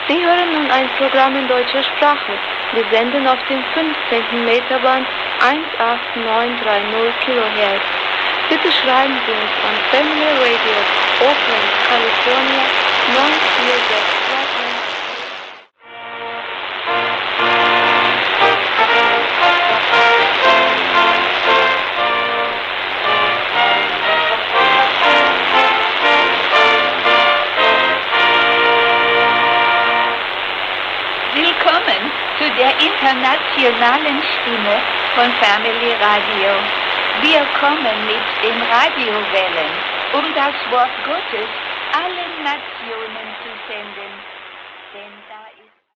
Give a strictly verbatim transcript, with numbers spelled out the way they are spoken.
Sie hören nun ein Programm in deutscher Sprache. Wir senden auf dem fünfzehnten Meterband achtzehn neun drei null Kilohertz. Bitte schreiben Sie uns an Family Radio, Oakland, California neun vier sechs zwei eins. Willkommen zu der internationalen Stimme von Family Radio. Wir kommen mit den Radiowellen, um das Wort Gottes allen Nationen zu senden. Denn da